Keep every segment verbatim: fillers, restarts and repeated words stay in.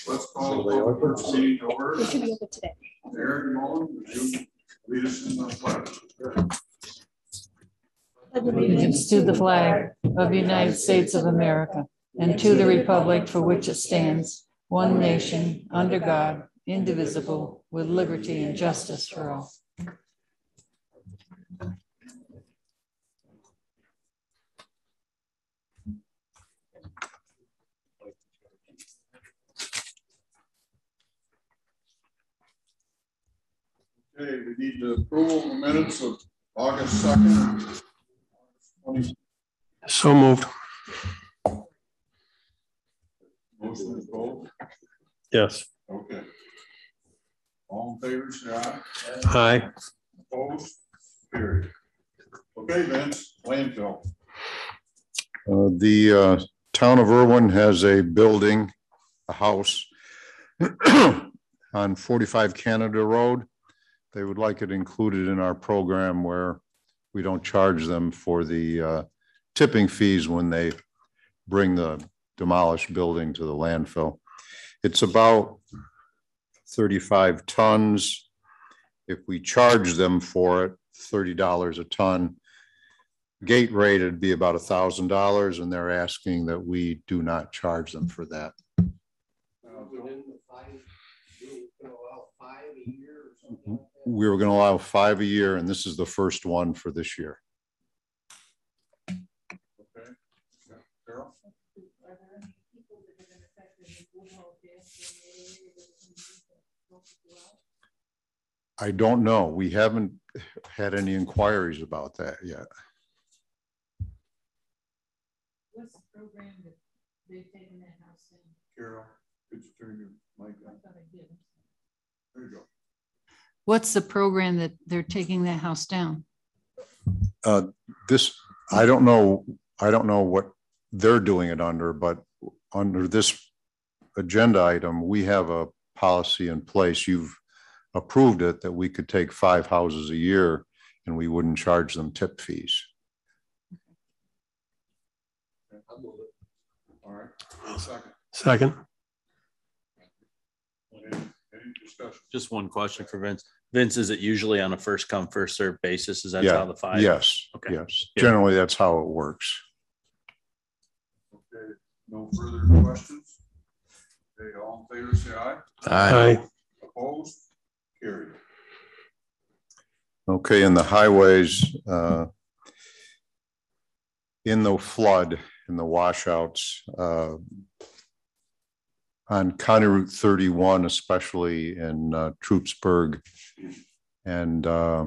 Let's call the public proceeding to order. It should be open today. Aaron Mullen, would you lead us in the pledge? Allegiance to the flag of the United States of America and to the republic for which it stands, one nation, under God, indivisible, with liberty and justice for all. Okay, we need the approval of the minutes of August second. So moved. Motion is vote. Yes. Okay. All in favor, say aye. Aye. Opposed? Carried. Okay, Vince, landfill. Uh, the uh, town of Irwin has a building, a house on forty-five Canada Road. They would like it included in our program where we don't charge them for the uh, tipping fees when they bring the demolished building to the landfill. It's about thirty-five tons. If we charge them for it, thirty dollars a ton, gate rate would be about a thousand dollars, and they're asking that we do not charge them for that. We were going to allow five a year, and this is the first one for this year. Okay. Carol? I don't know. We haven't had any inquiries about that yet. What's the program that they've taken that house in? Carol, could you turn your mic on? There you go. What's the program that they're taking that house down? Uh, this, I don't know. I don't know what they're doing it under, but under this agenda item, we have a policy in place. You've approved it that we could take five houses a year and we wouldn't charge them tip fees. All right. Second. Second. Any, any discussion? Just one question for Vince. Vince, is it usually on a first come, first served basis? Is that Yeah. how the five? Yes. Okay. Yes. Yeah. Generally, that's how it works. Okay. No further questions? Okay. All in favor, say aye. Aye. Opposed? Carried. Okay. In the highways, uh, in the flood, in the washouts, uh, on County Route thirty-one, especially in uh, Troopsburg and uh,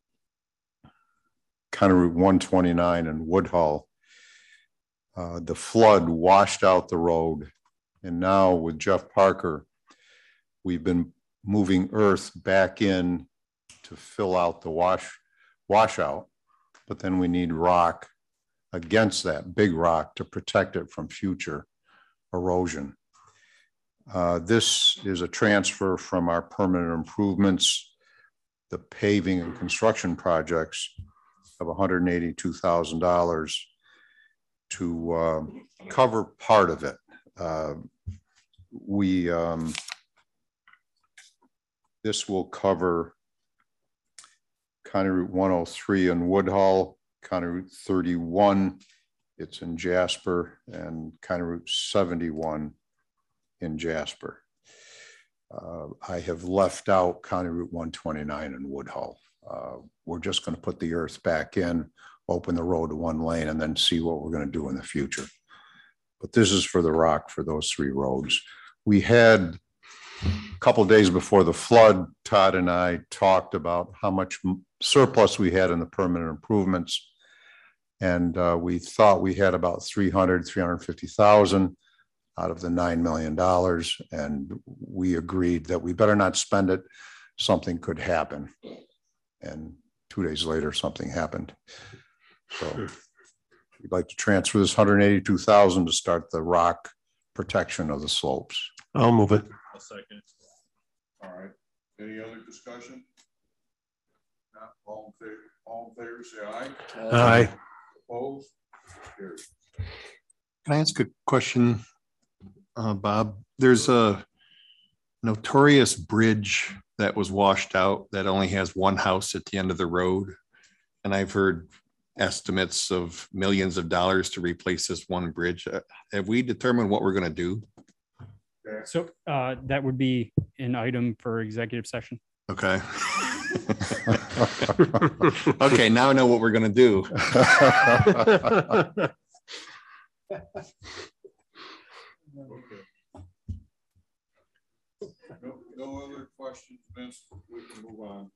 County Route one twenty-nine in Woodhull, uh, the flood washed out the road. And now with Jeff Parker, we've been moving earth back in to fill out the wash washout, but then we need rock against that big rock to protect it from future erosion. Uh, this is a transfer from our permanent improvements, the paving and construction projects of one hundred eighty-two thousand dollars to uh, cover part of it. Uh, we, um, this will cover County Route one oh three in Woodhull, County Route thirty-one, it's in Jasper, and County Route seventy-one in Jasper. Uh, I have left out County Route one twenty-nine in Woodhull. Uh, we're just going to put the earth back in, open the road to one lane, and then see what we're going to do in the future. But this is for the rock for those three roads. We had a couple of days before the flood, Todd and I talked about how much surplus we had in the permanent improvements. And uh, we thought we had about three hundred, three hundred fifty thousand out of the nine million dollars. And we agreed that we better not spend it. Something could happen. And two days later, something happened. So we'd like to transfer this one hundred eighty-two thousand to start the rock protection of the slopes. I'll move it. A second. All right. Any other discussion? Not all in favor, all in favor, say aye. Aye. Opposed? Carried. Can I ask a question, uh, Bob? There's a notorious bridge that was washed out that only has one house at the end of the road. And I've heard estimates of millions of dollars to replace this one bridge. Uh, Have we determined what we're going to do? So uh, that would be an item for executive session. Okay. Okay, now I know what we're going to do. Okay. No, no other questions, Vince, we can move on.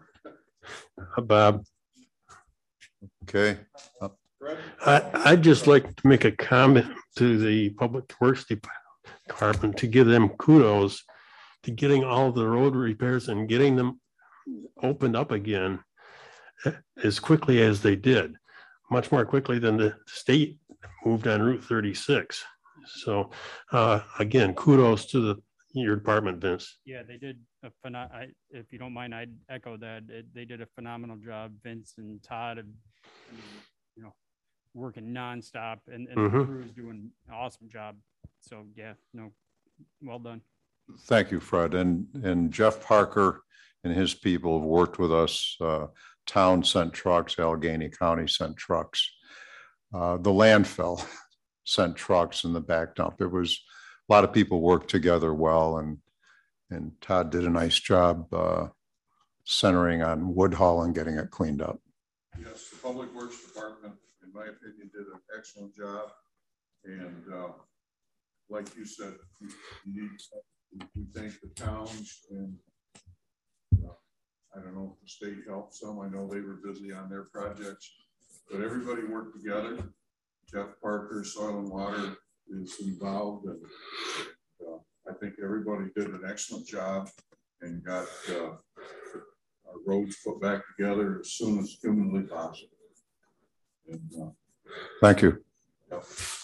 Bob, Okay, Fred? I, I'd just like to make a comment to the Public Works Department to give them kudos to getting all the road repairs and getting them opened up again as quickly as they did, much more quickly than the state moved on Route thirty-six. So uh, again, kudos to the your department, Vince. Yeah, they did a pheno- I, if you don't mind, I'd echo that. It, they did a phenomenal job. Vince and Todd, have, I mean, you know, working nonstop, and, and Mhm. the crew's doing an awesome job. So yeah, no, well done. thank you, Fred. And, and Jeff Parker and his people have worked with us. Uh, Town sent trucks, Allegheny County sent trucks. Uh, the landfill sent trucks in the back dump. There was a lot of people worked together well, and, and Todd did a nice job uh, centering on Woodhull and getting it cleaned up. Yes, the Public Works Department, in my opinion, did an excellent job. And uh, like you said, you you need, we thank the towns, and uh, I don't know if the state helped some. I know they were busy on their projects, but everybody worked together. Jeff Parker, Soil and Water, is involved, and uh, I think everybody did an excellent job and got uh, our roads put back together as soon as humanly possible. And, uh, Thank you. yep.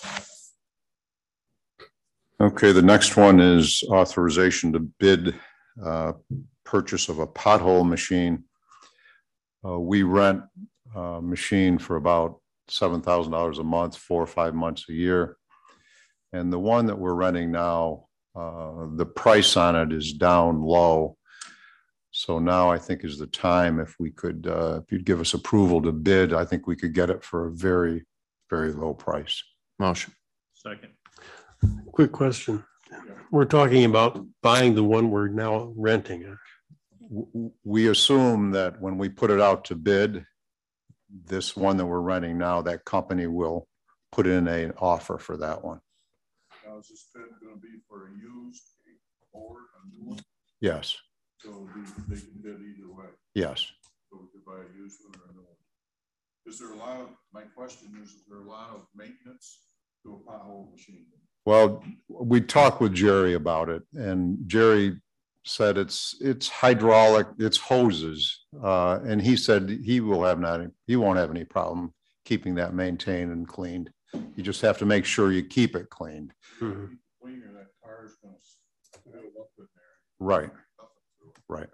Okay, the next one is authorization to bid uh, purchase of a pothole machine. Uh, We rent a machine for about seven thousand dollars a month, four or five months a year. And the one that we're renting now, uh, the price on it is down low. So now I think is the time, if we could, uh, if you'd give us approval to bid, I think we could get it for a very, very low price. Motion. Second. Quick question. We're talking about buying the one we're now renting. W- We assume that when we put it out to bid, this one that we're renting now, that company will put in an offer for that one. Now, is this bid going to be for a used or a new one? Yes, So it'll be, they can bid either way. yes. So we could buy a used one or a new one. Is there a lot of, my question is, is there a lot of maintenance to a pothole machine? Well, we talked with Jerry about it, and Jerry said it's, it's hydraulic, it's hoses. Uh, and he said he will have not, he won't have any problem keeping that maintained and cleaned. You just have to make sure you keep it cleaned. Mhm. Cleaner, that car is going to build up in there. Right, right.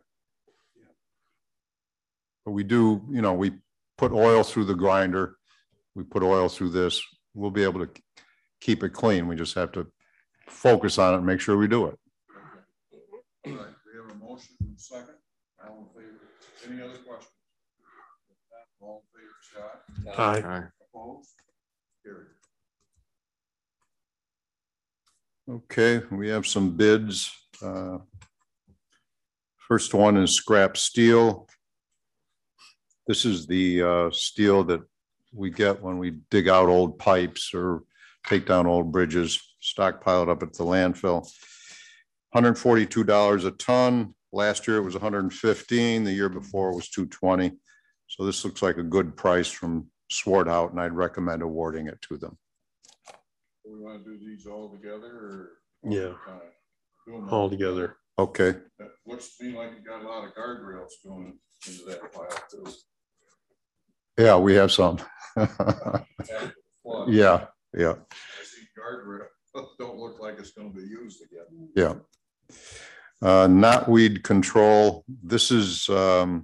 But we do, you know, we put oil through the grinder. We put oil through this. We'll be able to keep it clean. We just have to focus on it and make sure we do it. All right, we have a motion and a second. All in favor? Any other questions? All in favor, Scott? Aye. Aye. Opposed? Carried. Okay, we have some bids. Uh, First one is scrap steel. This is the uh, steel that we get when we dig out old pipes or take down old bridges, stockpile it up at the landfill. one hundred forty-two dollars a ton. Last year it was one hundred fifteen. The year before it was two hundred twenty. So this looks like a good price from Swarthout, and I'd recommend awarding it to them. Do we want to do these all together or? Yeah. uh, do them All together. Okay, That looks to me like you got a lot of guardrails going into that pile too. yeah, we have some. After the flood. Yeah, yeah. I see guardrail, don't look like it's gonna be used again. Yeah. Uh, knotweed control. This is um,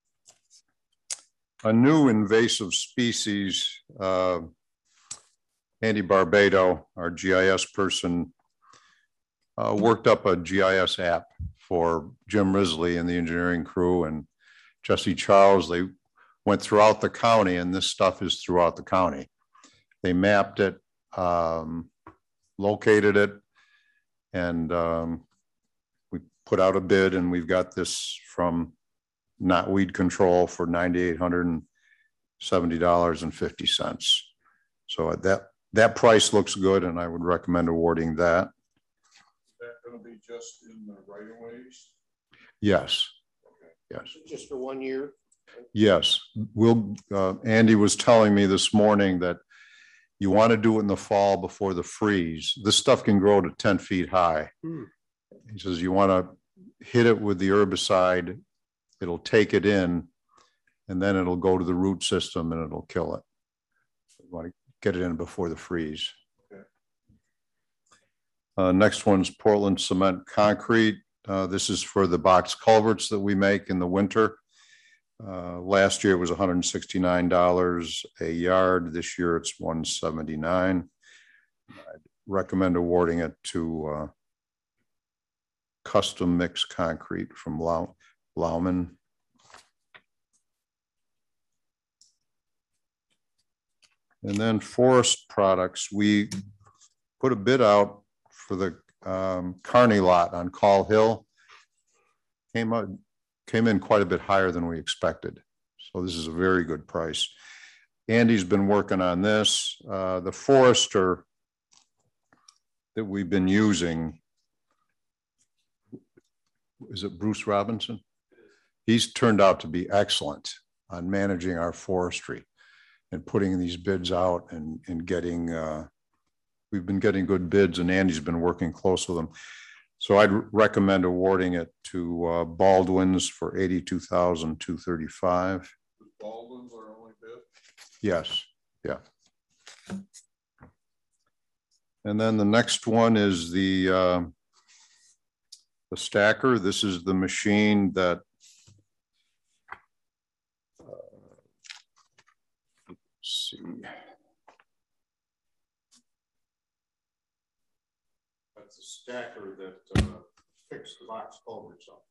a new invasive species. Uh, Andy Barbado, our G I S person, uh, worked up a G I S app for Jim Risley and the engineering crew and Jesse Charles. They went throughout the county, and this stuff is throughout the county. They mapped it, um, located it, and um, we put out a bid, and we've got this from Not Weed Control for nine thousand eight hundred seventy dollars and fifty cents. So that that price looks good, and I would recommend awarding that. Is that going to be just in the right of ways? Yes. Yes. Just for one year? Yes. We'll, uh, Andy was telling me this morning that you want to do it in the fall before the freeze. This stuff can grow to ten feet high. Hmm. He says you want to hit it with the herbicide. It'll take it in, and then it'll go to the root system and it'll kill it. You want to get it in before the freeze. Okay. Uh, next one's Portland Cement Concrete. Uh, this is for the box culverts that we make in the winter. Uh, last year it was one hundred sixty-nine dollars a yard. This year it's one hundred seventy-nine dollars. I'd recommend awarding it to uh, Custom Mix Concrete from Lau Lauman. And then Forest Products, we put a bid out for the um, Kearney lot on Call Hill. Came out, came in quite a bit higher than we expected. So this is a very good price. Andy's been working on this. Uh, the forester that we've been using, is it Bruce Robinson? He's turned out to be excellent on managing our forestry and putting these bids out and, and getting, uh, we've been getting good bids, and Andy's been working close with them. So I'd recommend awarding it to uh, Baldwin's for eighty-two thousand two hundred thirty-five dollars. Baldwin's our only bid? Yes, yeah. And then the next one is the, uh, the stacker. This is the machine that uh, let's see. That's the stacker that uh, picks the box culverts up.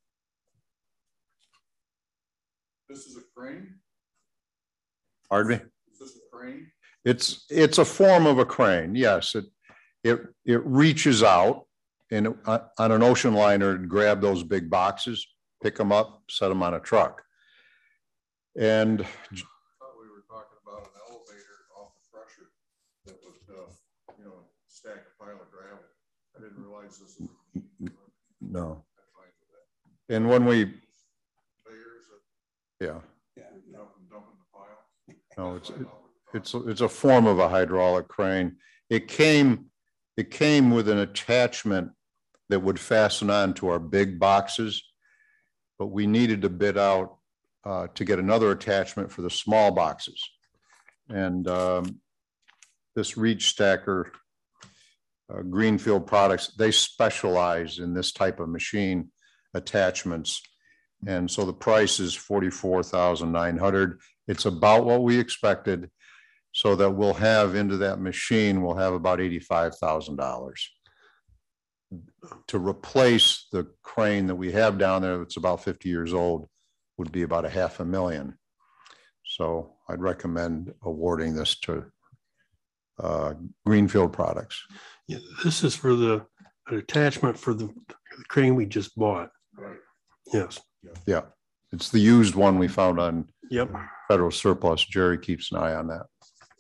This is a crane? Pardon me? Is this a crane? It's, it's a form of a crane. Yes, it, it, it reaches out and uh, on an ocean liner, grab those big boxes, pick them up, set them on a truck. And I thought we were talking about an elevator off the crusher that would, uh, you know, stack a pile of gravel. I didn't realize this was. no. And when we, Layers of, yeah, yeah, dump and dump in the pile. no, it's, it, it's, it's a form of a hydraulic crane. It came, it came with an attachment that would fasten on to our big boxes, but we needed to bid out uh, to get another attachment for the small boxes. And um, this reach stacker, uh, Greenfield Products, they specialize in this type of machine attachments. And so the price is forty-four thousand nine hundred dollars. It's about what we expected, so that we'll have into that machine, we'll have about eighty-five thousand dollars. To replace the crane that we have down there that's about fifty years old would be about a half a million. So I'd recommend awarding this to uh, Greenfield Products. Yeah, this is for the an attachment for the, the crane we just bought. Right. Yes. Yeah, it's the used one we found on Yep. federal surplus. Jerry keeps an eye on that.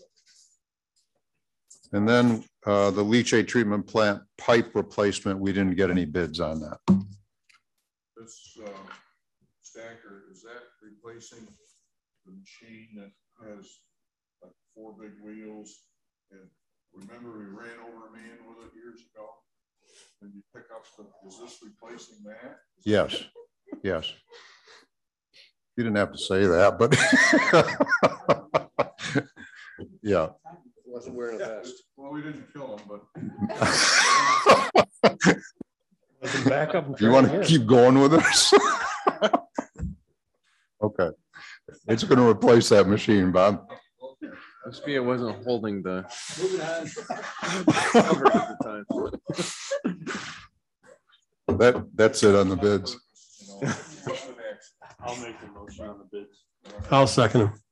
And then uh, the leachate treatment plant pipe replacement, we didn't get any bids on that. This uh, stacker, is that replacing the machine that has like four big wheels? And remember we ran over a man with it years ago? And you pick up the, is this replacing that? Yes, yes. You didn't have to say that, but yeah. Wasn't wearing a vest. Well, we didn't kill him, but. Back up. You want to keep going with us? Okay. It's going to replace that machine, Bob. Must be it wasn't holding the Moving on. cover at the time. That, that's it on the bids. I'll make the motion on the bids. I'll second him.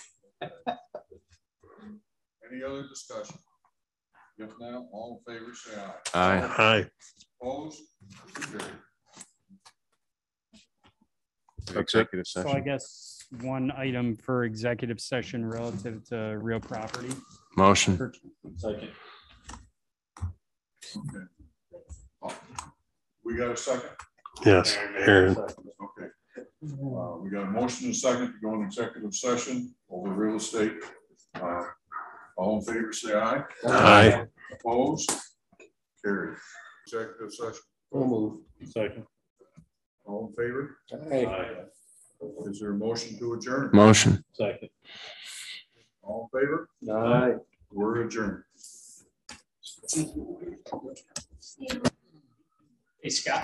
Any other discussion? If not, all in favor, say aye. Aye. Aye. Opposed? Carried. Executive So I session. guess one item for executive session relative to real property. Motion. Second. Okay. Oh, we got a second? Yes, Aaron. Okay. Uh, we got a motion and a second to go in executive session over real estate. Uh, all in favor, say aye. Aye. Opposed? Carried. Executive session. move. Second. All in favor? Aye. Is there a motion to adjourn? Motion. Second. All in favor? Aye. We're adjourned. Hey, Scott.